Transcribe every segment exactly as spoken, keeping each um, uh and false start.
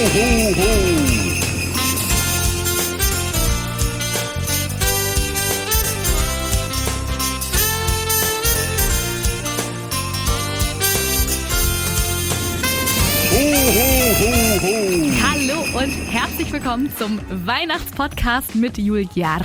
ho, ho. Hallo und herzlich willkommen zum Weihnachtspodcast mit Julia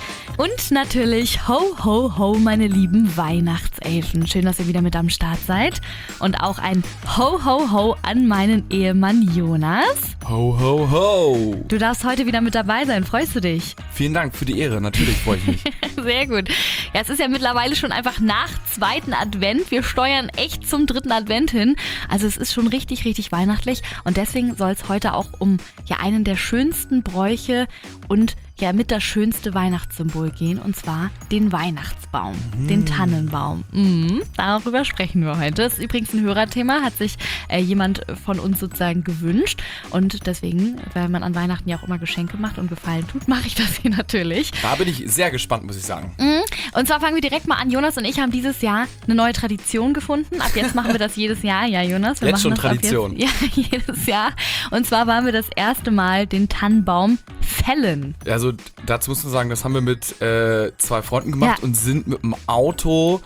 und natürlich ho ho ho meine lieben Weihnachtselfen. Schön, dass ihr wieder mit am Start seid und auch ein ho ho ho an meinen Ehemann Jonas. Ho ho ho. Du darfst heute wieder mit dabei sein, freust du dich? Vielen Dank für die Ehre, natürlich freue ich mich. Sehr gut. Ja, es ist ja mittlerweile schon einfach nach zweiten Advent. Wir steuern echt zum dritten Advent hin. Also es ist schon richtig, richtig weihnachtlich. Und deswegen soll es heute auch um ja einen der schönsten Bräuche und ja mit das schönste Weihnachtssymbol gehen. Und zwar den Weihnachtsbaum, mm. den Tannenbaum. Mm, darüber sprechen wir heute. Das ist übrigens ein Hörerthema, hat sich äh, jemand von uns sozusagen gewünscht. Und deswegen, weil man an Weihnachten ja auch immer Geschenke macht und Gefallen tut, mache ich das hier natürlich. Da bin ich sehr gespannt, muss ich sagen. Mm, und zwar fangen wir direkt mal an. Jonas und ich haben dieses Jahr eine neue Tradition gefunden. Ab jetzt machen wir das jedes Jahr. Ja, Jonas, wir jetzt machen schon das Tradition. Ab jetzt, ja, jedes Jahr. Und zwar waren wir das erste Mal den Tannenbaum fällen. Also dazu muss man sagen, das haben wir mit äh, zwei Freunden gemacht Ja. und sind mit dem Auto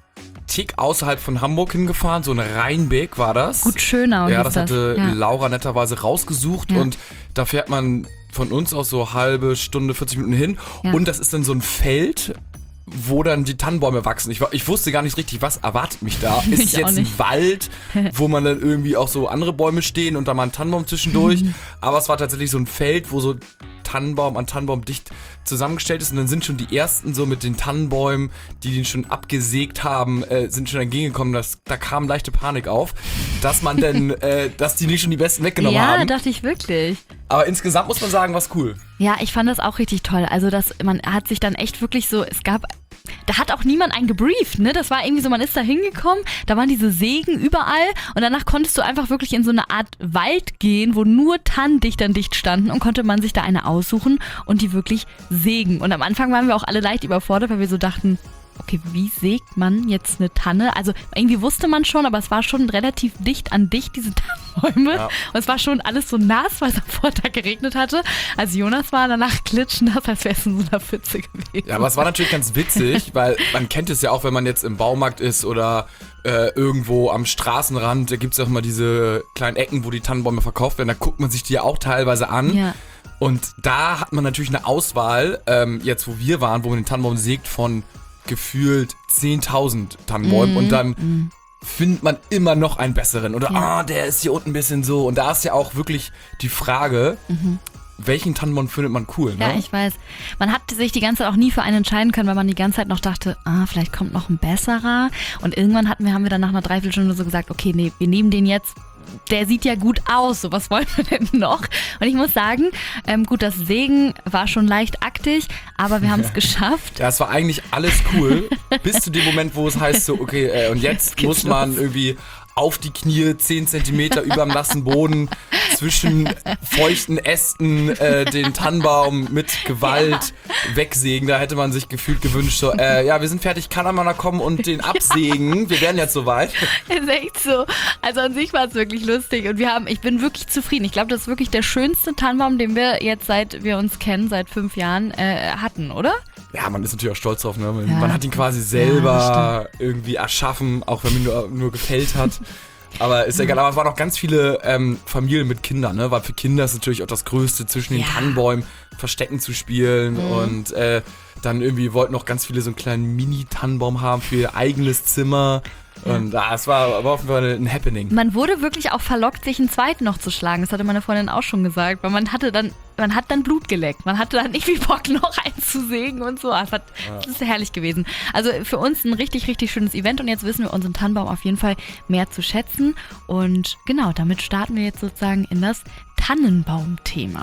tick außerhalb von Hamburg hingefahren. So ein Rheinbeck war das. Gut Schönau Ja, hieß das hatte Ja. Laura netterweise rausgesucht Ja. und da fährt man von uns aus so halbe Stunde, vierzig Minuten hin Ja. und das ist dann so ein Feld, wo dann die Tannenbäume wachsen. Ich, war- ich wusste gar nicht richtig, was erwartet mich da. Ist es Ich auch jetzt ein nicht. Wald, wo man dann irgendwie auch so andere Bäume stehen und da mal ein Tannenbaum zwischendurch. Aber es war tatsächlich so ein Feld, wo so Tannenbaum an Tannenbaum dicht zusammengestellt ist und dann sind schon die ersten so mit den Tannenbäumen, die den schon abgesägt haben, äh, sind schon entgegengekommen. Das, da kam leichte Panik auf, dass man denn, äh, dass die nicht schon die besten weggenommen Ja, haben. dachte ich wirklich. Aber insgesamt muss man sagen, war's cool. Ja, ich fand das auch richtig toll. Also, dass man hat sich dann echt wirklich so, es gab, da hat auch niemand einen gebrieft, ne? Das war irgendwie so, man ist da hingekommen, da waren diese Sägen überall und danach konntest du einfach wirklich in so eine Art Wald gehen, wo nur Tannen dicht an dicht standen und konnte man sich da eine aussuchen und die wirklich sägen. Und am Anfang waren wir auch alle leicht überfordert, weil wir so dachten, okay, wie sägt man jetzt eine Tanne? Also irgendwie wusste man schon, aber es war schon relativ dicht an dicht, diese Tannenbäume. Ja. Und es war schon alles so nass, weil es am Vortag geregnet hatte. Also Jonas war danach klitschnass, als wäre es in so einer Pfütze gewesen. Ja, aber es war natürlich ganz witzig, weil man kennt es ja auch, wenn man jetzt im Baumarkt ist oder äh, irgendwo am Straßenrand, da gibt es ja auch immer diese kleinen Ecken, wo die Tannenbäume verkauft werden, da guckt man sich die ja auch teilweise an. Ja. Und da hat man natürlich eine Auswahl, ähm, jetzt wo wir waren, wo man den Tannenbaum sägt, von gefühlt zehntausend Tannenbäumen Mhm. und dann findet man immer noch einen besseren. Oder, Ja. ah, der ist hier unten ein bisschen so. Und da ist ja auch wirklich die Frage, welchen Tannenbaum findet man cool, ne? Ja, ich weiß. Man hat sich die ganze Zeit auch nie für einen entscheiden können, weil man die ganze Zeit noch dachte, ah, vielleicht kommt noch ein besserer. Und irgendwann hatten wir, haben wir dann nach einer Dreiviertelstunde so gesagt, okay, nee, wir nehmen den jetzt. Der sieht ja gut aus, so was wollen wir denn noch? Und ich muss sagen, ähm, gut, das Sägen war schon leicht aktig, aber wir haben es geschafft. Ja, es war eigentlich alles cool, bis zu dem Moment, wo es heißt so, okay, äh, und jetzt geht's muss man los. irgendwie auf die Knie, zehn Zentimeter über dem nassen Boden, zwischen feuchten Ästen äh, den Tannenbaum mit Gewalt wegsägen. Da hätte man sich gefühlt gewünscht, so, äh, ja, wir sind fertig, kann einmal kommen und den absägen. Wir wären jetzt soweit. Ist echt so. Also an sich war es wirklich lustig und wir haben, ich bin wirklich zufrieden. Ich glaube, das ist wirklich der schönste Tannenbaum, den wir jetzt, seit wir uns kennen, seit fünf Jahren äh, hatten, oder? Ja, man ist natürlich auch stolz drauf, ne? Man, Ja. man hat ihn quasi selber irgendwie erschaffen, auch wenn man ihn nur, nur gefällt hat. Aber ist egal, aber es waren auch ganz viele ähm, Familien mit Kindern, ne? Weil für Kinder ist natürlich auch das Größte, zwischen den Ja. Tannenbäumen Verstecken zu spielen. Mhm. Und äh, dann irgendwie wollten auch ganz viele so einen kleinen Mini-Tannenbaum haben für ihr eigenes Zimmer. Und ah, es war, war auf jeden Fall ein Happening. Man wurde wirklich auch verlockt, sich einen zweiten noch zu schlagen. Das hatte meine Freundin auch schon gesagt, weil man hatte dann, man hat dann Blut geleckt. Man hatte dann irgendwie Bock, noch einzusägen und so. Das, hat, das ist herrlich gewesen. Also für uns ein richtig, richtig schönes Event und jetzt wissen wir unseren Tannenbaum auf jeden Fall mehr zu schätzen. Und genau, damit starten wir jetzt sozusagen in das Tannenbaum-Thema.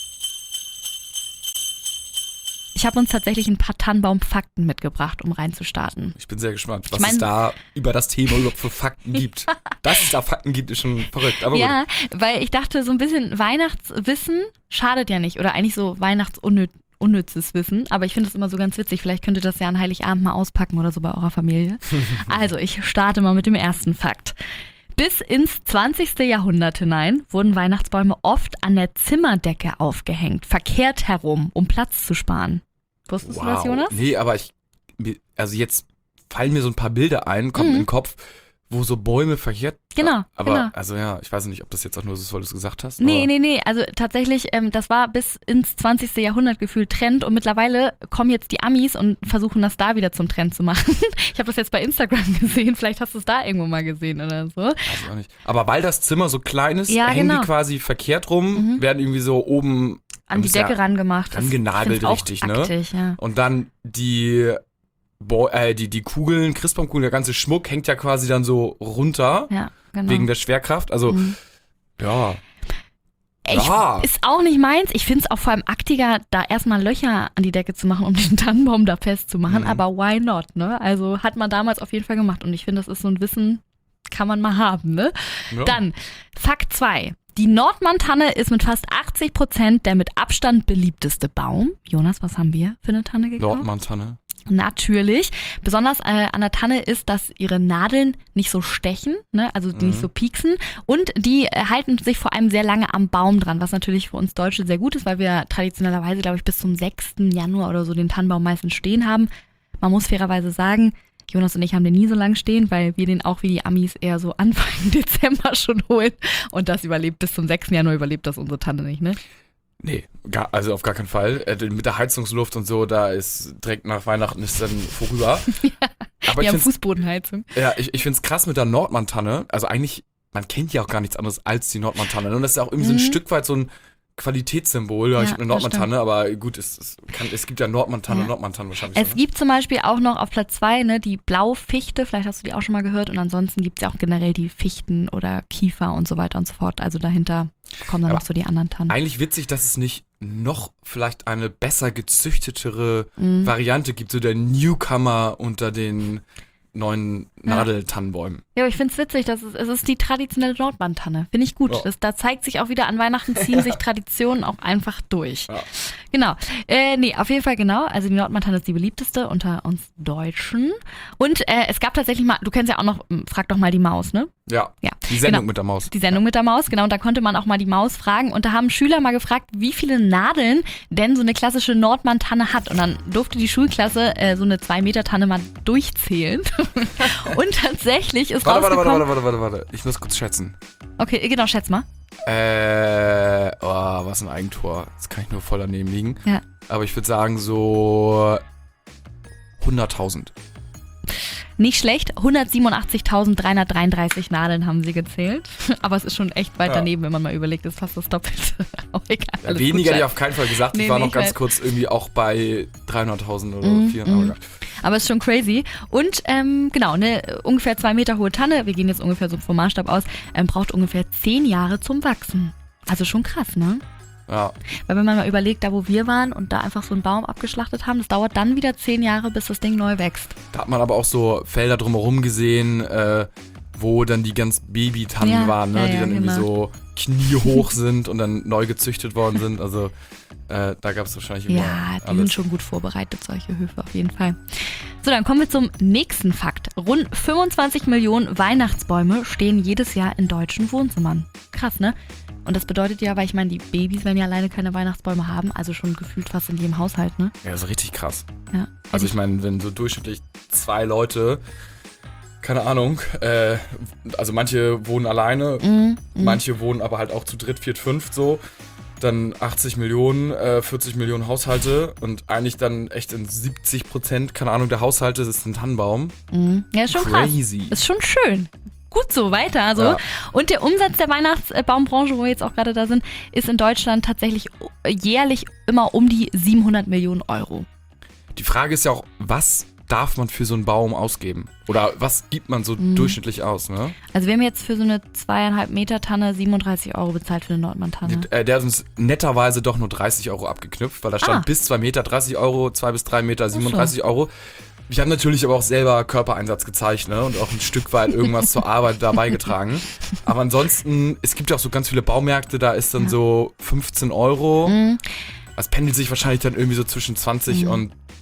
Ich habe uns tatsächlich ein paar Tannenbaum-Fakten mitgebracht, um reinzustarten. Ich bin sehr gespannt, was Ich mein- es da über das Thema überhaupt für Fakten gibt. Dass es da Fakten gibt, ist schon verrückt. Aber gut. Ja, weil ich dachte, so ein bisschen Weihnachtswissen schadet ja nicht. Oder eigentlich so weihnachtsunnützes Wissen. Aber ich finde es immer so ganz witzig. Vielleicht könnt ihr das ja an Heiligabend mal auspacken oder so bei eurer Familie. Also, ich starte mal mit dem ersten Fakt. Bis ins zwanzigste Jahrhundert hinein wurden Weihnachtsbäume oft an der Zimmerdecke aufgehängt, verkehrt herum, um Platz zu sparen. Wusstest Wow. du das, Jonas? Nee, aber ich, also jetzt fallen mir so ein paar Bilder ein, kommen Mhm. in den Kopf, wo so Bäume verkehrt. Genau, Aber, genau. also ja, ich weiß nicht, ob das jetzt auch nur so ist, weil du es gesagt hast. Nee, aber nee, nee, also tatsächlich, ähm, das war bis ins zwanzigste Jahrhundert gefühlt Trend und mittlerweile kommen jetzt die Amis und versuchen das da wieder zum Trend zu machen. Ich habe das jetzt bei Instagram gesehen, vielleicht hast du es da irgendwo mal gesehen oder so. Weiß ich auch nicht. Aber weil das Zimmer so klein ist, Ja, hängen genau. die quasi verkehrt rum, Mhm. werden irgendwie so oben An die ist ja Decke rangemacht. Das rangenagelt find's auch richtig, ne? aktig, ja. Und dann die, Bo äh, die, die Kugeln, Christbaumkugeln, der ganze Schmuck hängt ja quasi dann so runter, Ja, genau. wegen der Schwerkraft. Also, Mhm. ja. Ich, Ja. Ist auch nicht meins. Ich finde es auch vor allem aktiger, da erstmal Löcher an die Decke zu machen, um den Tannenbaum da festzumachen. Mhm. Aber why not, ne? Also hat man damals auf jeden Fall gemacht. Und ich finde, das ist so ein Wissen, kann man mal haben, ne? ja. Dann, Fakt zwei. Die Nordmann-Tanne ist mit fast achtzig Prozent der mit Abstand beliebteste Baum. Jonas, was haben wir für eine Tanne gekauft? Nordmann-Tanne. Natürlich. Besonders äh, an der Tanne ist, dass ihre Nadeln nicht so stechen, ne? Also die Mhm. nicht so pieksen. Und die äh, halten sich vor allem sehr lange am Baum dran, was natürlich für uns Deutsche sehr gut ist, weil wir traditionellerweise, glaube ich, bis zum sechsten Januar oder so den Tannenbaum meistens stehen haben. Man muss fairerweise sagen, Jonas und ich haben den nie so lange stehen, weil wir den auch wie die Amis eher so Anfang Dezember schon holen. Und das überlebt bis zum sechsten Januar überlebt das unsere Tanne nicht, ne? Nee, gar, also auf gar keinen Fall. Äh, mit der Heizungsluft und so, da ist direkt nach Weihnachten ist dann vorüber. Aber Wir ich haben find's, Fußbodenheizung. ja, ich, ich find's krass mit der Nordmann-Tanne. Also eigentlich, man kennt ja auch gar nichts anderes als die Nordmann-Tanne. Und das ist ja auch irgendwie so ein Mhm. Stück weit so ein Qualitätssymbol. Ja, Ja, ich habe eine das Nordmann-Tanne, aber gut, es, es, kann, es gibt ja Nordmann-Tanne, Ja. Nordmann-Tanne wahrscheinlich. Es so, ne? gibt zum Beispiel auch noch auf Platz zwei ne, die Blaufichte, vielleicht hast du die auch schon mal gehört. Und ansonsten gibt es ja auch generell die Fichten oder Kiefer und so weiter und so fort. Also dahinter kommen dann Aber noch so die anderen Tannen. Eigentlich witzig, dass es nicht noch vielleicht eine besser gezüchtetere Mhm. Variante gibt, so der Newcomer unter den neuen Ja. Nadeltannenbäumen. Ja, aber ich finde es witzig, dass es, es ist die traditionelle Nordmann-Tanne. Finde ich gut. Ja. Das, da zeigt sich auch wieder, an Weihnachten ziehen sich Traditionen auch einfach durch. Ja. Genau. Äh, nee, auf jeden Fall genau. Also die Nordmann-Tanne ist die beliebteste unter uns Deutschen. Und äh, es gab tatsächlich mal, du kennst ja auch noch, hm, frag doch mal die Maus, ne? Ja, Ja, die Sendung genau. mit der Maus. Die Sendung mit der Maus, genau. Und da konnte man auch mal die Maus fragen. Und da haben Schüler mal gefragt, wie viele Nadeln denn so eine klassische Nordmann-Tanne hat. Und dann durfte die Schulklasse äh, so eine zwei Meter Tanne mal durchzählen. Und tatsächlich ist Warte, warte, rausgekommen... warte, warte, warte, warte. Ich muss kurz schätzen. Okay, genau, schätz mal. Äh, oh, was ein Eigentor. Das kann ich nur voll daneben liegen. Ja. Aber ich würde sagen so hunderttausend. Nicht schlecht, hundertsiebenundachtzigtausenddreihundertdreiunddreißig Nadeln haben sie gezählt. Aber es ist schon echt weit Ja. daneben, wenn man mal überlegt, ist fast das Doppelte. Aber egal, Ja, alles weniger gut, hätte ich auf keinen Fall gesagt. Nee, ich war nee, noch ich ganz weiß. kurz irgendwie auch bei dreihunderttausend oder Mhm, vierhundert. mhm. Aber es ist schon crazy. Und ähm, genau, eine ungefähr zwei Meter hohe Tanne, wir gehen jetzt ungefähr so vom Maßstab aus, ähm, braucht ungefähr zehn Jahre zum Wachsen. Also schon krass, ne? Ja. Weil wenn man mal überlegt, da wo wir waren und da einfach so einen Baum abgeschlachtet haben, das dauert dann wieder zehn Jahre, bis das Ding neu wächst. Da hat man aber auch so Felder drumherum gesehen, äh, wo dann die ganz Babytannen Ja, waren, ne? ja, die ja, dann irgendwie genau. so kniehoch sind und dann neu gezüchtet worden sind. Also äh, da gab es wahrscheinlich immer Ja, die alles. sind schon gut vorbereitet, solche Höfe auf jeden Fall. So, dann kommen wir zum nächsten Fakt. Rund fünfundzwanzig Millionen Weihnachtsbäume stehen jedes Jahr in deutschen Wohnzimmern. Krass, ne? Und das bedeutet ja, weil ich meine, die Babys werden ja alleine keine Weihnachtsbäume haben, also schon gefühlt fast in jedem Haushalt, ne? Ja, das ist richtig krass. Ja. Also ich meine, wenn so durchschnittlich zwei Leute, keine Ahnung, äh, also manche wohnen alleine, Mhm, mhm. manche wohnen aber halt auch zu dritt, viert, fünft so, dann achtzig Millionen, äh, vierzig Millionen Haushalte und eigentlich dann echt in siebzig Prozent, keine Ahnung, der Haushalte ist ein Tannenbaum. Mhm. Ja, ist schon Crazy. krass. Ist schon schön. Gut so, weiter so. Ja. Und der Umsatz der Weihnachtsbaumbranche, wo wir jetzt auch gerade da sind, ist in Deutschland tatsächlich jährlich immer um die siebenhundert Millionen Euro. Die Frage ist ja auch, was darf man für so einen Baum ausgeben? Oder was gibt man so Mhm. durchschnittlich aus, ne? Also wir haben jetzt für so eine zweieinhalb Meter Tanne siebenunddreißig Euro bezahlt für eine Nordmann-Tanne. Äh, der hat uns netterweise doch nur dreißig Euro abgeknüpft, weil da stand Ah. bis zwei Meter dreißig Euro, zwei bis drei Meter siebenunddreißig Euro. Ich habe natürlich aber auch selber Körpereinsatz gezeigt, ne? Und auch ein Stück weit irgendwas zur Arbeit da beigetragen. Aber ansonsten, es gibt ja auch so ganz viele Baumärkte, da ist dann Ja. so fünfzehn Euro. Mhm. Das pendelt sich wahrscheinlich dann irgendwie so zwischen zwanzig Mhm. und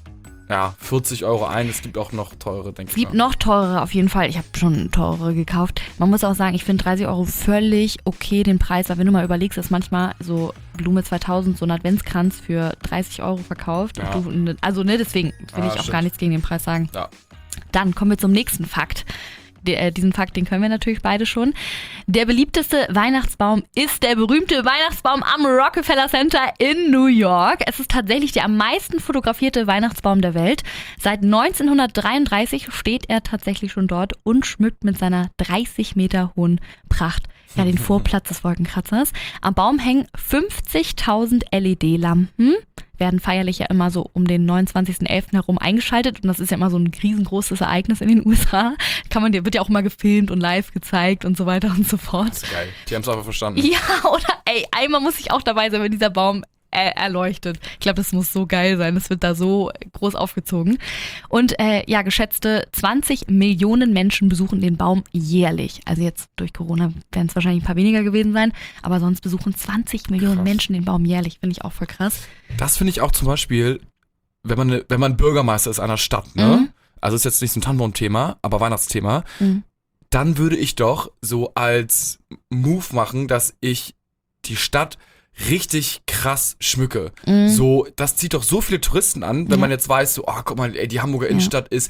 ja, vierzig Euro ein. Es gibt auch noch teure, denke ich. Es gibt mal. noch teurere auf jeden Fall. Ich habe schon teurere gekauft. Man muss auch sagen, ich finde dreißig Euro völlig okay den Preis. Weil wenn du mal überlegst, dass manchmal so Blume zweitausend, so ein Adventskranz für dreißig Euro verkauft. Ja. Und du, also ne, deswegen will Ja, ich auch stimmt. gar nichts gegen den Preis sagen. Ja. Dann kommen wir zum nächsten Fakt. Der, äh, diesen Fakt, den können wir natürlich beide schon. Der beliebteste Weihnachtsbaum ist der berühmte Weihnachtsbaum am Rockefeller Center in New York. Es ist tatsächlich der am meisten fotografierte Weihnachtsbaum der Welt. Seit neunzehnhundertdreiunddreißig steht er tatsächlich schon dort und schmückt mit seiner dreißig Meter hohen Pracht ja den Vorplatz des Wolkenkratzers. Am Baum hängen fünfzigtausend L E D-Lampen. Werden feierlich ja immer so um den neunundzwanzigsten elften herum eingeschaltet und das ist ja immer so ein riesengroßes Ereignis in den U S A. Kann man, wird ja auch immer gefilmt und live gezeigt und so weiter und so fort. Das ist geil. Die haben es einfach verstanden. Ja, oder ey, einmal muss ich auch dabei sein, wenn dieser Baum äh, erleuchtet. Ich glaube, das muss so geil sein. Das wird da so groß aufgezogen. Und äh, ja, geschätzte zwanzig Millionen Menschen besuchen den Baum jährlich. Also jetzt durch Corona werden es wahrscheinlich ein paar weniger gewesen sein, aber sonst besuchen zwanzig Millionen Krass. Menschen den Baum jährlich. Finde ich auch voll krass. Das finde ich auch zum Beispiel, wenn man, ne, wenn man Bürgermeister ist einer Stadt, ne? Mhm. Also ist jetzt nicht so ein Tannenbaum-Thema, aber Weihnachtsthema. Mhm. Dann würde ich doch so als Move machen, dass ich die Stadt richtig krass schmücke. Mhm. So, das zieht doch so viele Touristen an, wenn Ja. man jetzt weiß, so, oh, guck mal, ey, die Hamburger Innenstadt ist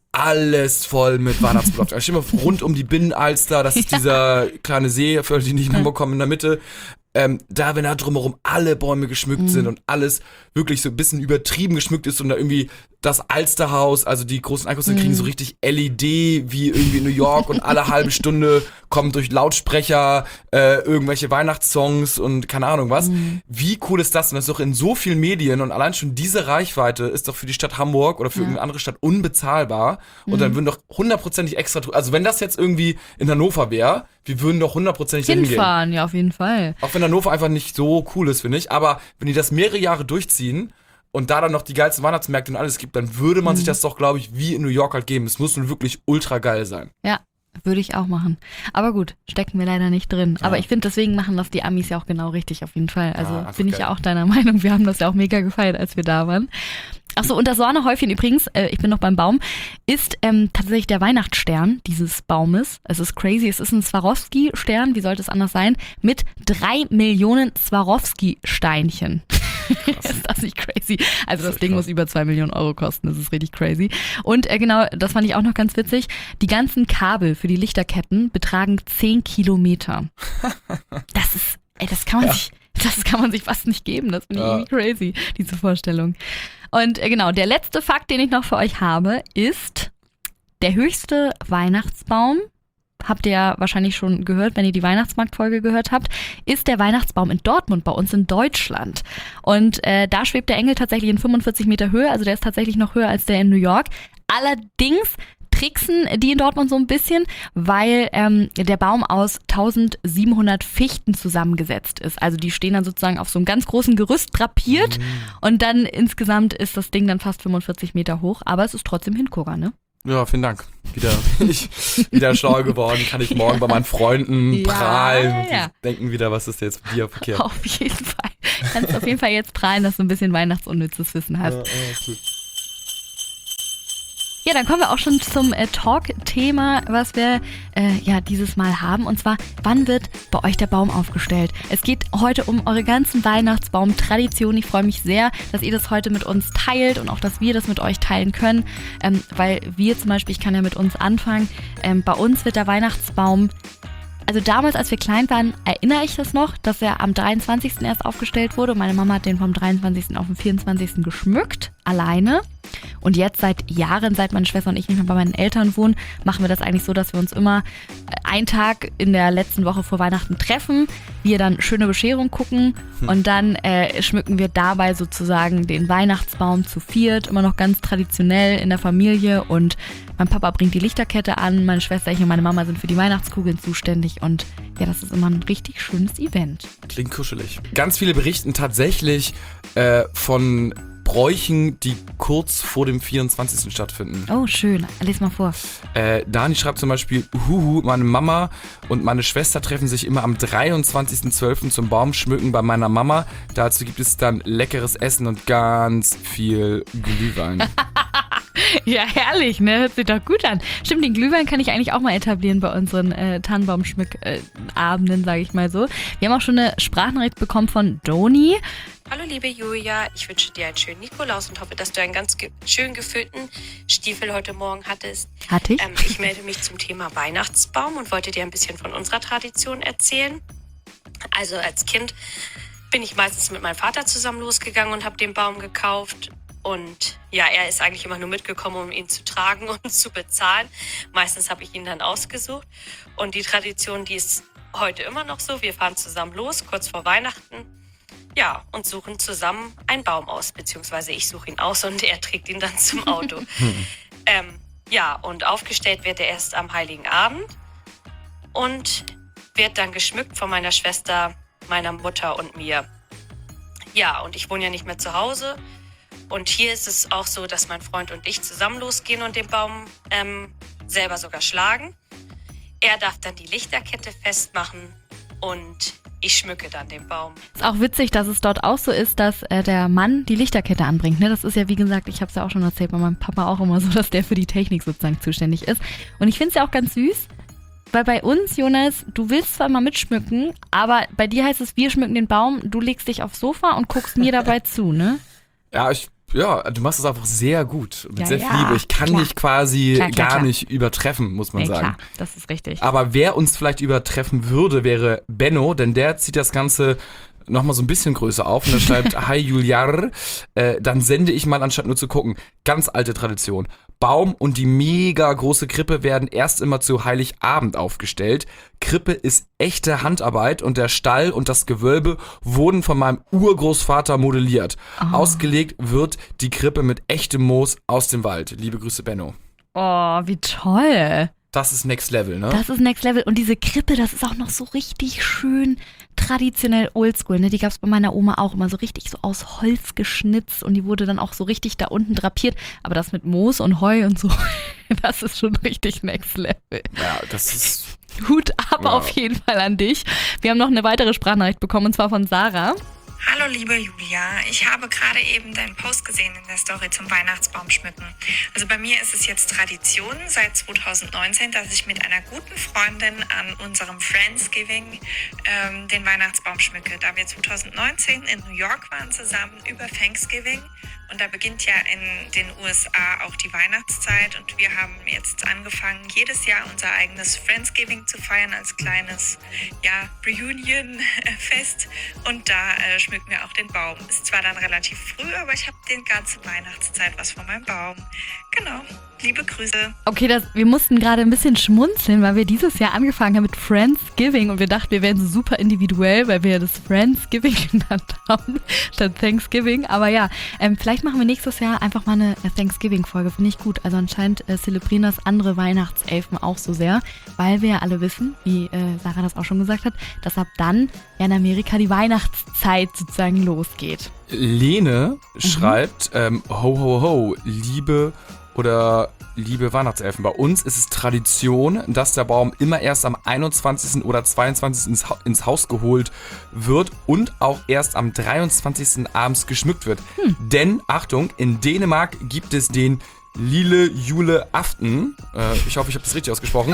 alles voll mit Weihnachtsbeleuchtung. Also stell dir mal rund um die Binnenalster, das ist dieser kleine See, für die nicht in Hamburg kommen, in der Mitte. Ähm, da, wenn da drumherum alle Bäume geschmückt Mhm. sind und alles wirklich so ein bisschen übertrieben geschmückt ist und da irgendwie das Alsterhaus, also die großen Einkaufszentren Mhm. kriegen so richtig L E D wie irgendwie in New York und alle halbe Stunde kommen durch Lautsprecher äh, irgendwelche Weihnachtssongs und keine Ahnung was. Mhm. Wie cool ist das denn? Das ist doch in so vielen Medien und allein schon diese Reichweite ist doch für die Stadt Hamburg oder für Ja. irgendeine andere Stadt unbezahlbar und Mhm. dann würden doch hundertprozentig extra, also wenn das jetzt irgendwie in Hannover wäre, wir würden doch hundertprozentig dahin gehen. Hinfahren, ja, auf jeden Fall. Auch wenn Hannover einfach nicht so cool ist, finde ich. Aber wenn die das mehrere Jahre durchziehen und da dann noch die geilsten Weihnachtsmärkte und alles gibt, dann würde man Mhm. sich das doch, glaube ich, wie in New York halt geben. Es muss nun wirklich ultra geil sein. Ja, würde ich auch machen. Aber gut, stecken wir leider nicht drin. Ja. Aber ich finde, deswegen machen das die Amis ja auch genau richtig, auf jeden Fall. Also einfach bin ich geil. ja auch deiner Meinung. Wir haben das ja auch mega gefeiert, als wir da waren. Achso, und das Sahnehäufchen übrigens, äh, ich bin noch beim Baum, ist ähm, tatsächlich der Weihnachtsstern dieses Baumes. Es ist crazy, es ist ein Swarovski-Stern, wie sollte es anders sein, mit drei Millionen Swarovski-Steinchen. Ist das nicht crazy? Also das ist Ding krass. muss über zwei Millionen Euro kosten, das ist richtig crazy. Und äh, genau, das fand ich auch noch ganz witzig, die ganzen Kabel für die Lichterketten betragen zehn Kilometer. Das ist, ey, das kann man Ja. sich... Das kann man sich fast nicht geben. Das finde ich Ja. irgendwie crazy, diese Vorstellung. Und äh, genau, der letzte Fakt, den ich noch für euch habe, ist der höchste Weihnachtsbaum, habt ihr ja wahrscheinlich schon gehört, wenn ihr die Weihnachtsmarktfolge gehört habt, ist der Weihnachtsbaum in Dortmund bei uns in Deutschland. Und äh, da schwebt der Engel tatsächlich in fünfundvierzig Meter Höhe, also der ist tatsächlich noch höher als der in New York. Allerdings tricksen die in Dortmund so ein bisschen, weil ähm, der Baum aus tausendsiebenhundert Fichten zusammengesetzt ist. Also die stehen dann sozusagen auf so einem ganz großen Gerüst drapiert und dann insgesamt ist das Ding dann fast fünfundvierzig Meter hoch, aber es ist trotzdem Hingucker, ne? Ja, vielen Dank. Wieder, ich, wieder schlauer geworden. Kann ich morgen bei meinen Freunden Ja, prahlen. ja. Die denken wieder, was ist jetzt mit dir verkehrt. Auf jeden Fall. Kannst auf jeden Fall jetzt prahlen, dass du ein bisschen weihnachtsunnützes Wissen hast. Ja, ja, ist gut. Ja, dann kommen wir auch schon zum äh, Talk-Thema, was wir äh, ja dieses Mal haben. Und zwar, wann wird bei euch der Baum aufgestellt? Es geht heute um eure ganzen Weihnachtsbaum-Traditionen. Ich freue mich sehr, dass ihr das heute mit uns teilt und auch, dass wir das mit euch teilen können. Ähm, weil wir zum Beispiel, ich kann ja mit uns anfangen, ähm, bei uns wird der Weihnachtsbaum... Also damals, als wir klein waren, erinnere ich das noch, dass er am dreiundzwanzigsten erst aufgestellt wurde. Meine Mama hat den vom dreiundzwanzigsten auf den vierundzwanzigsten geschmückt, alleine. Und jetzt seit Jahren, seit meine Schwester und ich nicht mehr bei meinen Eltern wohnen, machen wir das eigentlich so, dass wir uns immer einen Tag in der letzten Woche vor Weihnachten treffen, wir dann schöne Bescherung gucken und dann äh, schmücken wir dabei sozusagen den Weihnachtsbaum zu viert, immer noch ganz traditionell in der Familie und mein Papa bringt die Lichterkette an, meine Schwester, ich und meine Mama sind für die Weihnachtskugeln zuständig und ja, das ist immer ein richtig schönes Event. Klingt kuschelig. Ganz viele berichten tatsächlich äh, von Bräuchen, die kurz vor dem vierundzwanzigsten stattfinden. Oh, schön. Lies mal vor. Äh, Dani schreibt zum Beispiel, huhu, meine Mama und meine Schwester treffen sich immer am dreiundzwanzigsten zwölften zum Baumschmücken bei meiner Mama. Dazu gibt es dann leckeres Essen und ganz viel Glühwein. Ja, herrlich, ne? Hört sich doch gut an. Stimmt, den Glühwein kann ich eigentlich auch mal etablieren bei unseren äh, Tannenbaumschmückabenden, äh, sage ich mal so. Wir haben auch schon eine Sprachnachricht bekommen von Doni. Hallo liebe Julia, ich wünsche dir einen schönen Nikolaus und hoffe, dass du einen ganz ge- schön gefüllten Stiefel heute Morgen hattest. Hatte ich? Ähm, ich melde mich zum Thema Weihnachtsbaum und wollte dir ein bisschen von unserer Tradition erzählen. Also als Kind bin ich meistens mit meinem Vater zusammen losgegangen und habe den Baum gekauft. Und ja, er ist eigentlich immer nur mitgekommen, um ihn zu tragen und zu bezahlen. Meistens habe ich ihn dann ausgesucht. Und die Tradition, die ist heute immer noch so. Wir fahren zusammen los, kurz vor Weihnachten. Ja, und suchen zusammen einen Baum aus. Beziehungsweise ich suche ihn aus und er trägt ihn dann zum Auto. ähm, ja, und aufgestellt wird er erst am Heiligen Abend. Und wird dann geschmückt von meiner Schwester, meiner Mutter und mir. Ja, und ich wohne ja nicht mehr zu Hause. Und hier ist es auch so, dass mein Freund und ich zusammen losgehen und den Baum ähm, selber sogar schlagen. Er darf dann die Lichterkette festmachen und ich schmücke dann den Baum. Ist auch witzig, dass es dort auch so ist, dass äh, der Mann die Lichterkette anbringt. Ne? Das ist ja, wie gesagt, ich habe es ja auch schon erzählt, bei meinem Papa auch immer so, dass der für die Technik sozusagen zuständig ist. Und ich finde es ja auch ganz süß, weil bei uns, Jonas, du willst zwar mal mitschmücken, aber bei dir heißt es, wir schmücken den Baum, du legst dich aufs Sofa und guckst mir dabei zu, ne? Ja, ich, ja, du machst es einfach sehr gut. Mit Ja, sehr viel ja, Liebe. Ich kann klar. dich quasi Klar, klar, gar klar. nicht übertreffen, muss man Nee, sagen. klar, das ist richtig. Aber wer uns vielleicht übertreffen würde, wäre Benno, denn der zieht das Ganze nochmal so ein bisschen größer auf und er schreibt, hi Juliar, äh, dann sende ich mal, anstatt nur zu gucken. Ganz alte Tradition. Baum und die mega große Krippe werden erst immer zu Heiligabend aufgestellt. Krippe ist echte Handarbeit und der Stall und das Gewölbe wurden von meinem Urgroßvater modelliert. Oh. Ausgelegt wird die Krippe mit echtem Moos aus dem Wald. Liebe Grüße, Benno. Oh, wie toll. Das ist Next Level, ne? Das ist Next Level. Und diese Krippe, das ist auch noch so richtig schön traditionell oldschool. Ne? Die gab es bei meiner Oma auch immer so richtig so aus Holz geschnitzt und die wurde dann auch so richtig da unten drapiert. Aber das mit Moos und Heu und so, das ist schon richtig Next Level. Ja, das ist... Hut ab Wow. auf jeden Fall an dich. Wir haben noch eine weitere Sprachnachricht bekommen und zwar von Sarah. Hallo liebe Julia, ich habe gerade eben deinen Post gesehen in der Story zum Weihnachtsbaum schmücken. Also bei mir ist es jetzt Tradition seit zwanzig neunzehn, dass ich mit einer guten Freundin an unserem Friendsgiving ähm, den Weihnachtsbaum schmücke. Da wir zwanzig neunzehn in New York waren zusammen über Thanksgiving und da beginnt ja in den U S A auch die Weihnachtszeit und wir haben jetzt angefangen, jedes Jahr unser eigenes Friendsgiving zu feiern als kleines ja, Reunion-Fest und da äh, schmücken wir auch den Baum. Ist zwar dann relativ früh, aber ich habe die ganze Weihnachtszeit was von meinem Baum. Genau, liebe Grüße. Okay, das, wir mussten gerade ein bisschen schmunzeln, weil wir dieses Jahr angefangen haben mit Friendsgiving und wir dachten, wir wären so super individuell, weil wir das Friendsgiving genannt haben, statt Thanksgiving. Aber ja, ähm, vielleicht machen wir nächstes Jahr einfach mal eine Thanksgiving-Folge, finde ich gut. Also anscheinend äh, zelebrieren das andere Weihnachtselfen auch so sehr, weil wir ja alle wissen, wie äh, Sarah das auch schon gesagt hat, dass ab dann ja in Amerika die Weihnachtszeit sozusagen losgeht. Lene schreibt, ähm, ho, ho, ho, liebe oder liebe Weihnachtselfen. Bei uns ist es Tradition, dass der Baum immer erst am einundzwanzigsten oder zweiundzwanzigsten ins, Ha- ins Haus geholt wird und auch erst am dreiundzwanzigsten abends geschmückt wird. Hm. Denn, Achtung, in Dänemark gibt es den Lille Jule Aften. Äh, ich hoffe, ich habe das richtig ausgesprochen.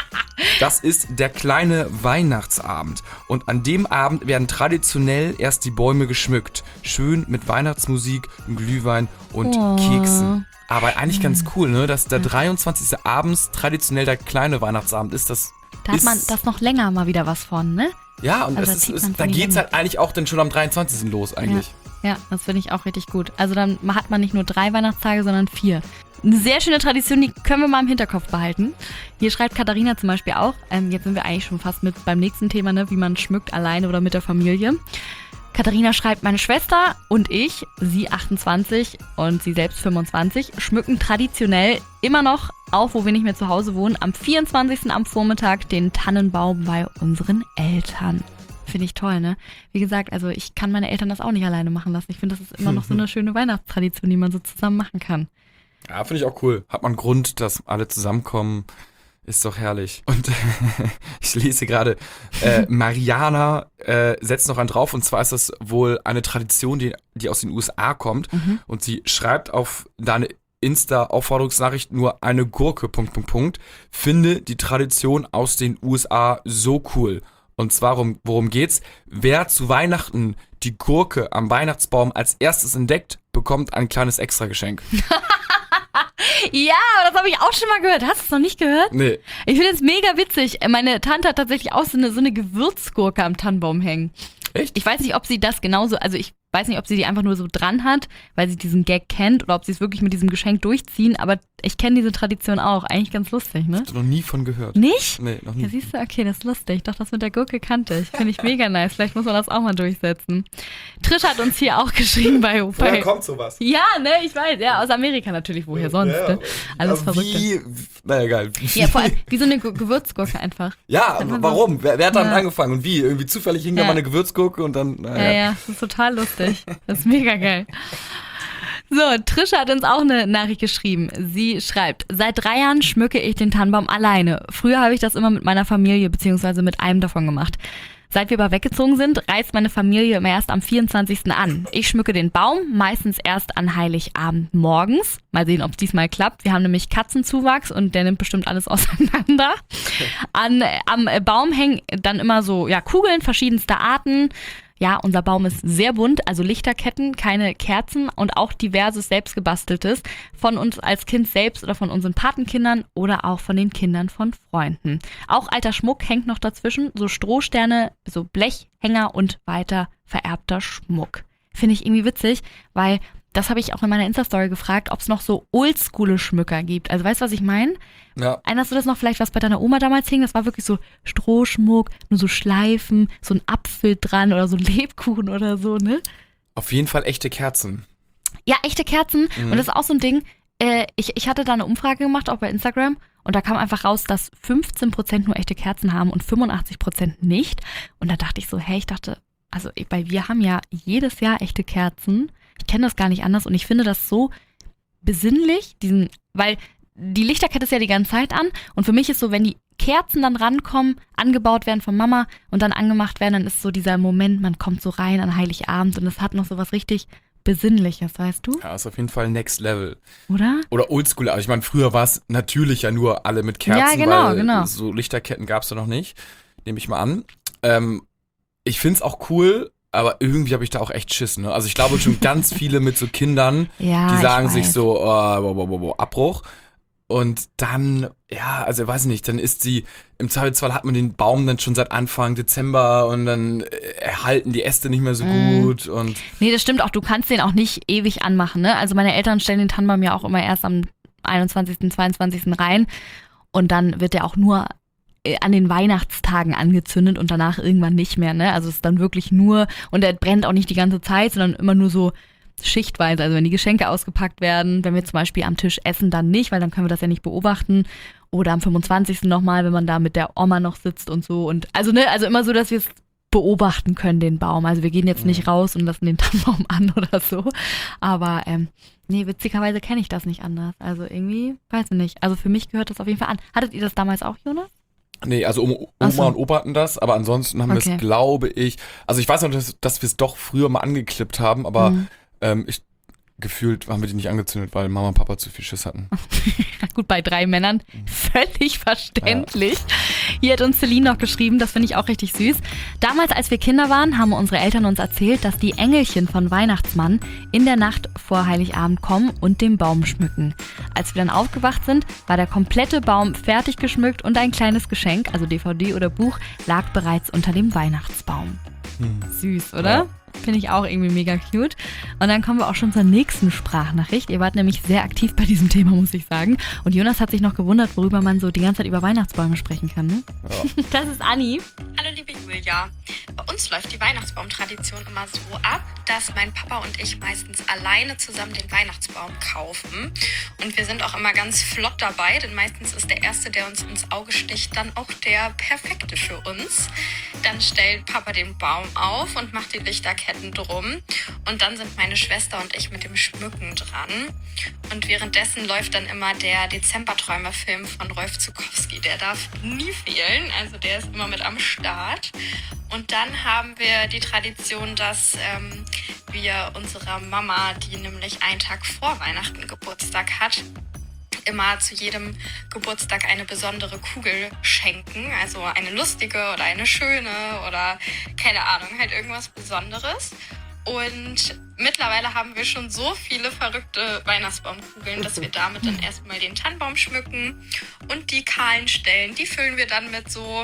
Das ist der kleine Weihnachtsabend. Und an dem Abend werden traditionell erst die Bäume geschmückt. Schön mit Weihnachtsmusik, Glühwein und Oh. Keksen. Aber eigentlich ganz cool, ne? Dass der dreiundzwanzigste abends traditionell der kleine Weihnachtsabend ist. Das Da hat ist, man das noch länger mal wieder was von, ne? Ja, und Also das zieht ist, man ist, von da die geht's Länge. halt eigentlich auch dann schon am dreiundzwanzigsten los eigentlich. Ja, das finde ich auch richtig gut. Also dann hat man nicht nur drei Weihnachtstage, sondern vier. Eine sehr schöne Tradition, die können wir mal im Hinterkopf behalten. Hier schreibt Katharina zum Beispiel auch, ähm, jetzt sind wir eigentlich schon fast mit beim nächsten Thema, ne, wie man schmückt, alleine oder mit der Familie. Katharina schreibt, meine Schwester und ich, sie achtundzwanzig und sie selbst fünfundzwanzig, schmücken traditionell immer noch, auch wo wir nicht mehr zu Hause wohnen, am vierundzwanzigsten am Vormittag den Tannenbaum bei unseren Eltern. Finde ich toll, ne? Wie gesagt, also ich kann meine Eltern das auch nicht alleine machen lassen. Ich finde, das ist immer noch so eine schöne Weihnachtstradition, die man so zusammen machen kann. Ja, finde ich auch cool. Hat man Grund, dass alle zusammenkommen. Ist doch herrlich. Und ich lese gerade, äh, Mariana äh, setzt noch einen drauf. Und zwar ist das wohl eine Tradition, die, die aus den U S A kommt. Mhm. Und sie schreibt auf da eine Insta-Aufforderungsnachricht nur eine Gurke, Punkt, Punkt, Punkt, finde die Tradition aus den U S A so cool. Und zwar, worum, worum geht's? Wer zu Weihnachten die Gurke am Weihnachtsbaum als erstes entdeckt, bekommt ein kleines Extrageschenk. Ja, das habe ich auch schon mal gehört. Hast du es noch nicht gehört? Nee. Ich finde es mega witzig. Meine Tante hat tatsächlich auch so eine, so eine Gewürzgurke am Tannenbaum hängen. Echt? Ich weiß nicht, ob sie das genauso, also ich weiß nicht, ob sie die einfach nur so dran hat, weil sie diesen Gag kennt oder ob sie es wirklich mit diesem Geschenk durchziehen, aber ich kenne diese Tradition auch. Eigentlich ganz lustig, ne? Hast du noch nie von gehört? Nicht? Nee, noch nie. Ja, siehst du, okay, das ist lustig. Doch, das mit der Gurke kannte ich. Finde ich mega nice. Vielleicht muss man das auch mal durchsetzen. Trish hat uns hier auch geschrieben bei bei Woher kommt sowas? Ja, ne, ich weiß. Ja, aus Amerika natürlich. Woher sonst, Ja, ne? Alles aber Verrückte. Wie, naja, geil. Ja, vor allem wie so eine Ge- Gewürzgurke einfach. Ja, Hat man warum? so- Wer, wer hat damit Ja. angefangen und wie? Irgendwie zufällig hing da Ja. mal eine Gewürzgurke und dann, naja. Ja, ja, das ist total lustig. Das ist mega geil. So, Trisha hat uns auch eine Nachricht geschrieben. Sie schreibt, seit drei Jahren schmücke ich den Tannenbaum alleine. Früher habe ich das immer mit meiner Familie beziehungsweise mit einem davon gemacht. Seit wir aber weggezogen sind, reist meine Familie immer erst am vierundzwanzigsten an. Ich schmücke den Baum meistens erst an Heiligabend morgens. Mal sehen, ob es diesmal klappt. Wir haben nämlich Katzenzuwachs und der nimmt bestimmt alles auseinander. An, am Baum hängen dann immer so ja, Kugeln verschiedenster Arten. Ja, unser Baum ist sehr bunt, also Lichterketten, keine Kerzen und auch diverses selbstgebasteltes von uns als Kind selbst oder von unseren Patenkindern oder auch von den Kindern von Freunden. Auch alter Schmuck hängt noch dazwischen, so Strohsterne, so Blechhänger und weiter vererbter Schmuck. Finde ich irgendwie witzig, weil das habe ich auch in meiner Insta-Story gefragt, ob es noch so oldschoole Schmücker gibt. Also weißt du, was ich meine? Ja. Erinnerst du das noch vielleicht, was bei deiner Oma damals hing? Das war wirklich so Strohschmuck, nur so Schleifen, so ein Apfel dran oder so ein Lebkuchen oder so, ne? Auf jeden Fall echte Kerzen. Ja, echte Kerzen. Mhm. Und das ist auch so ein Ding, äh, ich, ich hatte da eine Umfrage gemacht, auch bei Instagram. Und da kam einfach raus, dass fünfzehn Prozent nur echte Kerzen haben und fünfundachtzig Prozent nicht. Und da dachte ich so, hey, ich dachte, also bei wir haben ja jedes Jahr echte Kerzen. Ich kenne das gar nicht anders und ich finde das so besinnlich, diesen, weil die Lichterkette ist ja die ganze Zeit an und für mich ist so, wenn die Kerzen dann rankommen, angebaut werden von Mama und dann angemacht werden, dann ist so dieser Moment, man kommt so rein an Heiligabend und es hat noch so was richtig Besinnliches, weißt du? Ja, ist auf jeden Fall Next Level. Oder? Oder Oldschool. Also ich meine, früher war es natürlich ja nur alle mit Kerzen, Ja, genau, weil genau. so Lichterketten gab es ja noch nicht. Nehme ich mal an. Ähm, ich finde es auch cool, aber irgendwie habe ich da auch echt Schiss, ne? Also ich glaube schon ganz viele mit so Kindern, Ja, die ich sagen weiß. sich so, oh, bo, bo, bo, bo, Abbruch. Und dann, ja, also weiß ich nicht, dann ist sie, im Zweifelsfall hat man den Baum dann schon seit Anfang Dezember und dann äh, erhalten die Äste nicht mehr so Mm. gut und Nee, das stimmt auch. Du kannst den auch nicht ewig anmachen, ne? Also meine Eltern stellen den Tannenbaum ja auch immer erst am einundzwanzigsten, zweiundzwanzigsten rein und dann wird der auch nur äh, an den Weihnachtstagen angezündet und danach irgendwann nicht mehr, ne? Also es ist dann wirklich nur, und der brennt auch nicht die ganze Zeit, sondern immer nur so schichtweise. Also wenn die Geschenke ausgepackt werden, wenn wir zum Beispiel am Tisch essen, dann nicht, weil dann können wir das ja nicht beobachten. Oder am fünfundzwanzigsten nochmal, wenn man da mit der Oma noch sitzt und so. Und also, ne, also immer so, dass wir es beobachten können, den Baum. Also wir gehen jetzt nicht raus und lassen den Tannenbaum an oder so. Aber ähm, nee, witzigerweise kenne ich das nicht anders. Also irgendwie, weiß ich nicht. Also für mich gehört das auf jeden Fall an. Hattet ihr das damals auch, Jonas? nee, also Oma, Ach Oma so. und Opa hatten das, aber ansonsten haben wir Okay. es, glaube ich, also ich weiß noch, dass, dass wir es doch früher mal angeklippt haben, aber Mhm. ähm, ich gefühlt haben wir die nicht angezündet, weil Mama und Papa zu viel Schiss hatten. Gut, bei drei Männern völlig verständlich. Hier hat uns Celine noch geschrieben, das finde ich auch richtig süß. Damals, als wir Kinder waren, haben unsere Eltern uns erzählt, dass die Engelchen von Weihnachtsmann in der Nacht vor Heiligabend kommen und den Baum schmücken. Als wir dann aufgewacht sind, war der komplette Baum fertig geschmückt und ein kleines Geschenk, also D V D oder Buch, lag bereits unter dem Weihnachtsbaum. Süß, oder? Ja. Finde ich auch irgendwie mega cute. Und dann kommen wir auch schon zur nächsten Sprachnachricht. Ihr wart nämlich sehr aktiv bei diesem Thema, muss ich sagen. Und Jonas hat sich noch gewundert, worüber man so die ganze Zeit über Weihnachtsbäume sprechen kann, ne? Ja. Das ist Anni. Hallo liebe Julia. Bei uns läuft die Weihnachtsbaumtradition immer so ab, dass mein Papa und ich meistens alleine zusammen den Weihnachtsbaum kaufen. Und wir sind auch immer ganz flott dabei, denn meistens ist der Erste, der uns ins Auge sticht, dann auch der Perfekte für uns. Dann stellt Papa den Baum auf und macht die Lichterketten drum. Und dann sind meine Schwester und ich mit dem Schmücken dran. Und währenddessen läuft dann immer der Dezemberträumer-Film von Rolf Zukowski. Der darf nie fehlen, also der ist immer mit am Start. Und dann haben wir die Tradition, dass ähm, wir unserer Mama, die nämlich einen Tag vor Weihnachten Geburtstag hat, immer zu jedem Geburtstag eine besondere Kugel schenken. Also eine lustige oder eine schöne oder keine Ahnung, halt irgendwas Besonderes. Und mittlerweile haben wir schon so viele verrückte Weihnachtsbaumkugeln, dass wir damit dann erstmal den Tannenbaum schmücken. Und die kahlen Stellen, die füllen wir dann mit so...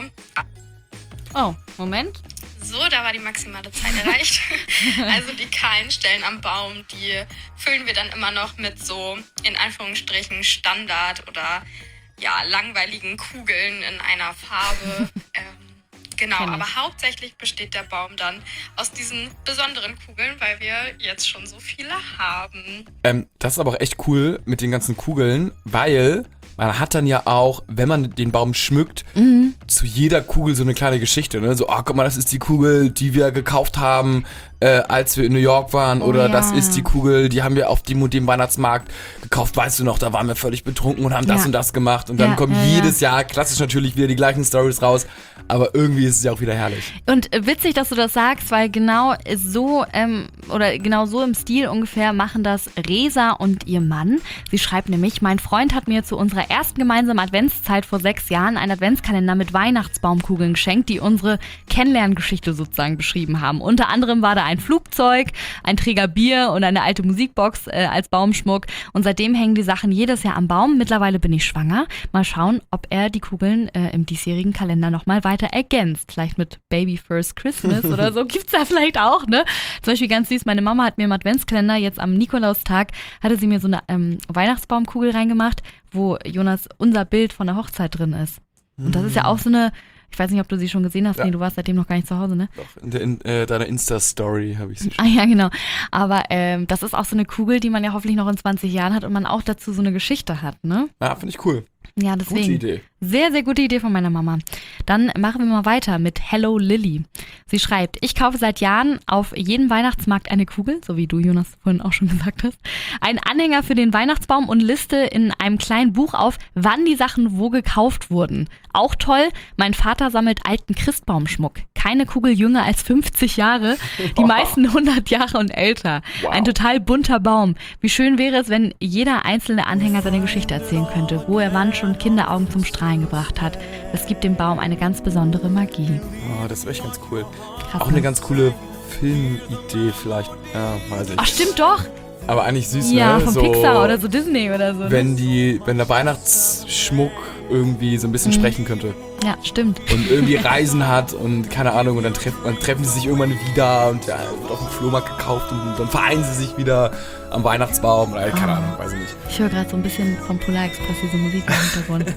Oh, Moment. So, da war die maximale Zeit erreicht. Also die kahlen Stellen am Baum, die füllen wir dann immer noch mit so, in Anführungsstrichen, Standard- oder ja, langweiligen Kugeln in einer Farbe. ähm, genau, Kenn ich. aber hauptsächlich besteht der Baum dann aus diesen besonderen Kugeln, weil wir jetzt schon so viele haben. Ähm, das ist aber auch echt cool mit den ganzen Kugeln, weil man hat dann ja auch, wenn man den Baum schmückt, Mhm. zu jeder Kugel so eine kleine Geschichte. Ne? So, oh, guck mal, das ist die Kugel, die wir gekauft haben, äh, als wir in New York waren. Oh, Oder ja. das ist die Kugel, die haben wir auf dem und dem Weihnachtsmarkt gekauft. Weißt du noch, da waren wir völlig betrunken und haben das Ja. und das gemacht. Und dann Ja, kommen ja, ja. jedes Jahr klassisch natürlich wieder die gleichen Stories raus. Aber irgendwie ist es ja auch wieder herrlich. Und äh, witzig, dass du das sagst, weil genau so, ähm, oder genau so im Stil ungefähr machen das Resa und ihr Mann. Sie schreibt nämlich, mein Freund hat mir zu unserer ersten gemeinsamen Adventszeit vor sechs Jahren einen Adventskalender mit Weihnachtsbaumkugeln geschenkt, die unsere Kennenlerngeschichte sozusagen beschrieben haben. Unter anderem war da ein Flugzeug, ein Träger Bier und eine alte Musikbox äh, als Baumschmuck. Und seitdem hängen die Sachen jedes Jahr am Baum. Mittlerweile bin ich schwanger. Mal schauen, ob er die Kugeln äh, im diesjährigen Kalender nochmal weiter ergänzt. Vielleicht mit Baby First Christmas oder so. Gibt's da vielleicht auch, ne? Zum Beispiel ganz süß, meine Mama hat mir im Adventskalender jetzt am Nikolaustag, hatte sie mir so eine ähm, Weihnachtsbaumkugel reingemacht, wo Jonas, unser Bild von der Hochzeit drin ist. Und das ist ja auch so eine, ich weiß nicht, ob du sie schon gesehen hast, Ja. nee, du warst seitdem noch gar nicht zu Hause, ne? Doch, in, der, in äh, deiner Insta-Story habe ich sie schon. Ah ja, genau. Aber ähm, das ist auch so eine Kugel, die man ja hoffentlich noch in zwanzig Jahren hat und man auch dazu so eine Geschichte hat, ne? Ja, finde ich cool. Ja, Gute deswegen. Idee. Sehr, sehr gute Idee von meiner Mama. Dann machen wir mal weiter mit Hello Lily. Sie schreibt, ich kaufe seit Jahren auf jedem Weihnachtsmarkt eine Kugel, so wie du, Jonas, vorhin auch schon gesagt hast, einen Anhänger für den Weihnachtsbaum und liste in einem kleinen Buch auf, wann die Sachen wo gekauft wurden. Auch toll, mein Vater sammelt alten Christbaumschmuck. Keine Kugel jünger als fünfzig Jahre, die meisten hundert Jahre und älter. Wow. Ein total bunter Baum. Wie schön wäre es, wenn jeder einzelne Anhänger seine Geschichte erzählen könnte, wo er wann schon Kinderaugen zum Strahlen gebracht hat. Das gibt dem Baum eine ganz besondere Magie. Oh, das wäre echt ganz cool. Krass, Auch eine ne? ganz coole Filmidee vielleicht. Ja, weiß ich. Ach, stimmt doch. Aber eigentlich süß, Ja, ne? von so, Pixar oder so Disney oder so. ne? Wenn die, wenn der Weihnachtsschmuck irgendwie so ein bisschen Mhm. sprechen könnte Ja, stimmt. und irgendwie Reisen hat und keine Ahnung und dann, treff, dann treffen sie sich irgendwann wieder und ja, wird auf dem Flohmarkt gekauft und dann vereinen sie sich wieder am Weihnachtsbaum oder keine Ah. Ahnung, weiß ich nicht. Ich höre gerade so ein bisschen vom Polar Express diese Musik im Hintergrund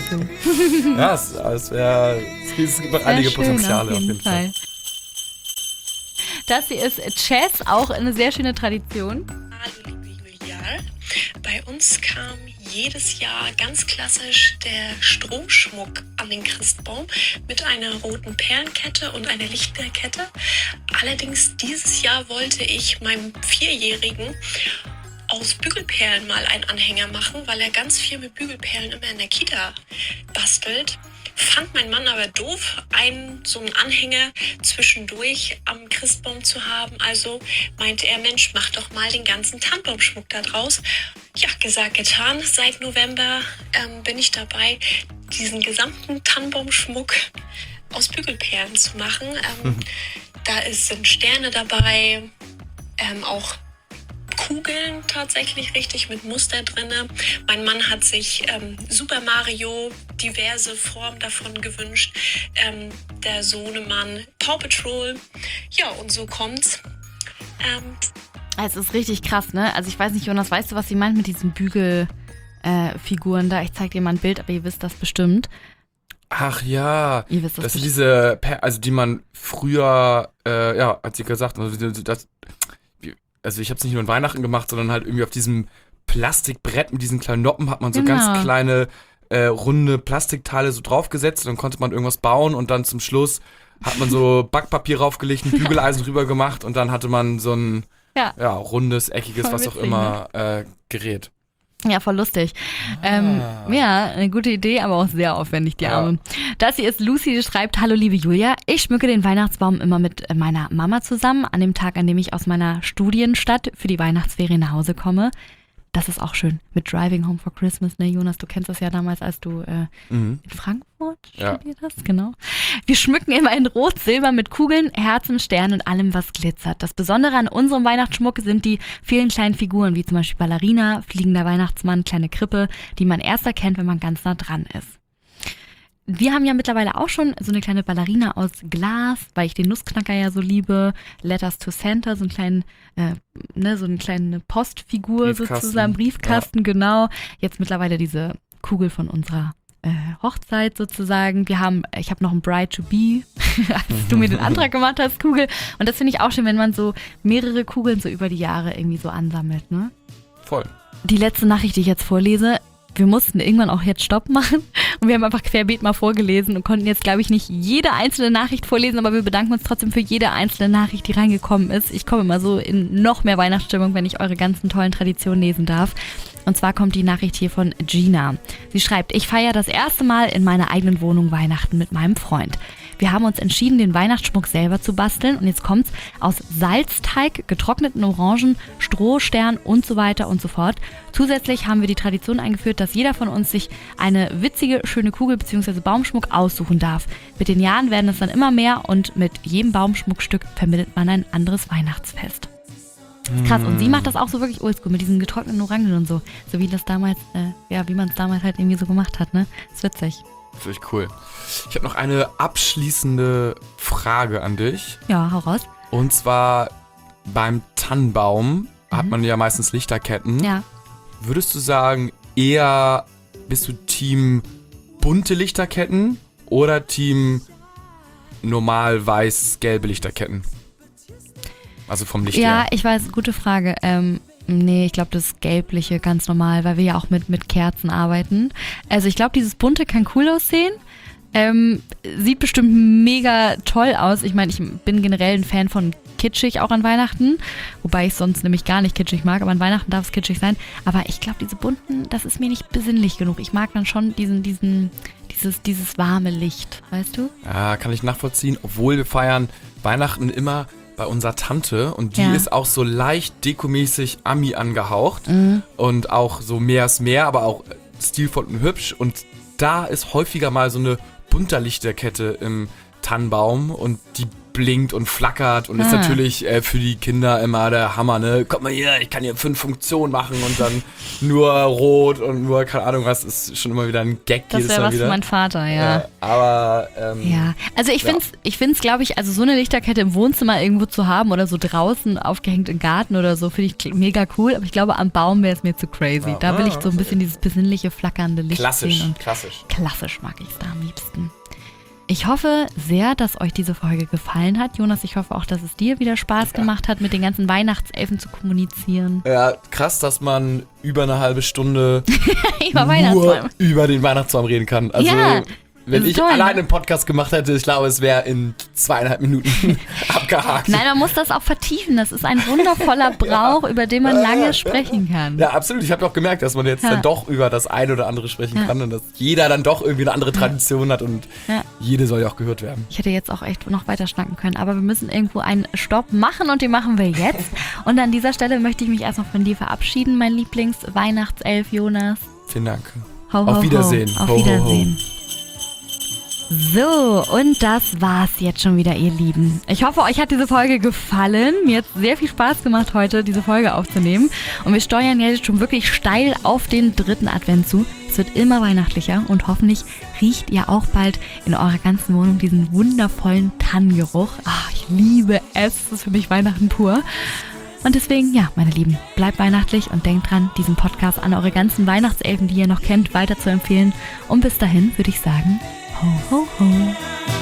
dazu. Ja, es, es wäre, es gibt noch einige Sehr schön, Potenziale auf jeden Fall. Das hier ist Chess, auch eine sehr schöne Tradition. Hallo liebe Julia, bei uns kam jedes Jahr ganz klassisch der Strohschmuck an den Christbaum mit einer roten Perlenkette und einer Lichterkette. Allerdings dieses Jahr wollte ich meinem Vierjährigen aus Bügelperlen mal einen Anhänger machen, weil er ganz viel mit Bügelperlen immer in der Kita bastelt. Fand mein Mann aber doof, einen so einen Anhänger zwischendurch am Christbaum zu haben. Also meinte er, Mensch, mach doch mal den ganzen Tannenbaumschmuck da draus. Ja, gesagt, getan. Seit November ähm, bin ich dabei, diesen gesamten Tannenbaumschmuck aus Bügelperlen zu machen. Ähm, da ist, sind Sterne dabei, ähm, auch Kugeln tatsächlich richtig mit Muster drinne. Mein Mann hat sich ähm, Super Mario diverse Formen davon gewünscht. Ähm, der Sohnemann Paw Patrol. Ja, und so kommt's. Ähm, Es ist richtig krass, ne? Also ich weiß nicht, Jonas, weißt du, was sie meint mit diesen Bügelfiguren da? Ich zeig dir mal ein Bild, aber ihr wisst das bestimmt. Ach ja, Ihr wisst das, das sind bestimmt. diese, Per- also die man früher, äh, ja, hat sie gesagt, also das, also ich habe es nicht nur in Weihnachten gemacht, sondern halt irgendwie auf diesem Plastikbrett mit diesen kleinen Noppen hat man so Genau. ganz kleine äh, runde Plastikteile so draufgesetzt und dann konnte man irgendwas bauen und dann zum Schluss hat man so Backpapier raufgelegt, ein Bügeleisen drüber gemacht und dann hatte man so ein Ja. ja, rundes, eckiges, Voll was auch witzig, immer äh, Gerät. Ja, voll lustig. Ah. Ähm, ja, eine gute Idee, aber auch sehr aufwendig, die Arme. Ja. Das hier ist Lucy, die schreibt, hallo liebe Julia, ich schmücke den Weihnachtsbaum immer mit meiner Mama zusammen, an dem Tag, an dem ich aus meiner Studienstadt für die Weihnachtsferien nach Hause komme. Das ist auch schön mit Driving Home for Christmas, ne Jonas, du kennst das ja damals, als du äh, mhm. in Frankfurt ja. studiert hast, genau. Wir schmücken immer in Rot, Silber mit Kugeln, Herzen, Sternen und allem, was glitzert. Das Besondere an unserem Weihnachtsschmuck sind die vielen kleinen Figuren, wie zum Beispiel Ballerina, fliegender Weihnachtsmann, kleine Krippe, die man erst erkennt, wenn man ganz nah dran ist. Wir haben ja mittlerweile auch schon so eine kleine Ballerina aus Glas, weil ich den Nussknacker ja so liebe. Letters to Santa, so einen kleinen, äh, ne, so eine kleine Postfigur Briefkasten. sozusagen, Briefkasten, ja. Genau. Jetzt mittlerweile diese Kugel von unserer äh, Hochzeit sozusagen. Wir haben, ich habe noch ein Bride to be, als du mir den Antrag gemacht hast, Kugel. Und das finde ich auch schön, wenn man so mehrere Kugeln so über die Jahre irgendwie so ansammelt, ne? Voll. Die letzte Nachricht, die ich jetzt vorlese, wir mussten irgendwann auch jetzt Stopp machen und wir haben einfach querbeet mal vorgelesen und konnten jetzt, glaube ich, nicht jede einzelne Nachricht vorlesen, aber wir bedanken uns trotzdem für jede einzelne Nachricht, die reingekommen ist. Ich komme immer so in noch mehr Weihnachtsstimmung, wenn ich eure ganzen tollen Traditionen lesen darf. Und zwar kommt die Nachricht hier von Gina. Sie schreibt, ich feiere das erste Mal in meiner eigenen Wohnung Weihnachten mit meinem Freund. Wir haben uns entschieden, den Weihnachtsschmuck selber zu basteln und jetzt kommt's aus Salzteig, getrockneten Orangen, Stroh, Stern und so weiter und so fort. Zusätzlich haben wir die Tradition eingeführt, dass jeder von uns sich eine witzige, schöne Kugel bzw. Baumschmuck aussuchen darf. Mit den Jahren werden es dann immer mehr und mit jedem Baumschmuckstück vermittelt man ein anderes Weihnachtsfest. Krass, und sie macht das auch so wirklich oldschool mit diesen getrockneten Orangen und so. So wie das damals, äh, ja, wie man es damals halt irgendwie so gemacht hat, ne? Ist witzig. Finde ich cool. Ich habe noch eine abschließende Frage an dich. Ja, hau raus. Und zwar beim Tannenbaum mhm. hat man ja meistens Lichterketten. Ja. Würdest du sagen, eher bist du Team bunte Lichterketten oder Team normal weiß-gelbe Lichterketten? Also vom Licht Ja, her. ich weiß, gute Frage. Ähm, nee, ich glaube, das Gelbliche ganz normal, weil wir ja auch mit, mit Kerzen arbeiten. Also ich glaube, dieses Bunte kann cool aussehen. Ähm, sieht bestimmt mega toll aus. Ich meine, ich bin generell ein Fan von kitschig auch an Weihnachten. Wobei ich sonst nämlich gar nicht kitschig mag. Aber an Weihnachten darf es kitschig sein. Aber ich glaube, diese Bunten, das ist mir nicht besinnlich genug. Ich mag dann schon diesen, diesen, dieses, dieses warme Licht, weißt du? Ja, kann ich nachvollziehen. Obwohl wir feiern Weihnachten immer bei unserer Tante und die Ja. ist auch so leicht dekomäßig Ami angehaucht Mhm. und auch so mehr ist mehr, aber auch stilvoll und hübsch und da ist häufiger mal so eine bunter Lichterkette im Tannenbaum und die blinkt und flackert und Ah. ist natürlich äh, für die Kinder immer der Hammer, ne? Komm mal hier, ich kann hier fünf Funktionen machen und dann nur rot und nur keine Ahnung was, ist schon immer wieder ein Gag Das jedes wäre Mal was wieder. für mein Vater, ja. Äh, aber ähm, Ja, also ich Ja. finde es, ich find's, glaube ich, also so eine Lichterkette im Wohnzimmer irgendwo zu haben oder so draußen aufgehängt im Garten oder so, finde ich mega cool. Aber ich glaube, am Baum wäre es mir zu crazy. Ja. Da will ich Ah, so ein bisschen dieses besinnliche, flackernde Licht klassisch, sehen. Und klassisch. klassisch mag ich es da am liebsten. Ich hoffe sehr, dass euch diese Folge gefallen hat. Jonas, ich hoffe auch, dass es dir wieder Spaß gemacht hat, mit den ganzen Weihnachtselfen zu kommunizieren. Ja, krass, dass man über eine halbe Stunde Über nur Weihnachtsbaum. über den Weihnachtsbaum reden kann. Also, Ja, wenn das ist ich toll, allein ne? einen Podcast gemacht hätte, ich glaube, es wäre in zweieinhalb Minuten abgehakt. Nein, man muss das auch vertiefen. Das ist ein wundervoller Brauch, über den man lange sprechen kann. Ja, absolut. Ich habe auch gemerkt, dass man jetzt Ja. dann doch über das eine oder andere sprechen Ja. kann und dass jeder dann doch irgendwie eine andere Tradition hat und Ja. jede soll ja auch gehört werden. Ich hätte jetzt auch echt noch weiter schnacken können, aber wir müssen irgendwo einen Stopp machen und den machen wir jetzt. Und an dieser Stelle möchte ich mich erstmal von dir verabschieden, mein Lieblings-Weihnachtself Jonas. Vielen Dank. Ho, ho, Auf Wiedersehen. Ho. Auf Ho, ho, ho. Wiedersehen. So, und das war's jetzt schon wieder, ihr Lieben. Ich hoffe, euch hat diese Folge gefallen. Mir hat sehr viel Spaß gemacht, heute diese Folge aufzunehmen. Und wir steuern jetzt schon wirklich steil auf den dritten Advent zu. Es wird immer weihnachtlicher und hoffentlich riecht ihr auch bald in eurer ganzen Wohnung diesen wundervollen Tannengeruch. Ach, ich liebe es. Das ist für mich Weihnachten pur. Und deswegen, ja, meine Lieben, bleibt weihnachtlich und denkt dran, diesen Podcast an eure ganzen Weihnachtselfen, die ihr noch kennt, weiter zu empfehlen. Und bis dahin würde ich sagen, ho, ho, ho.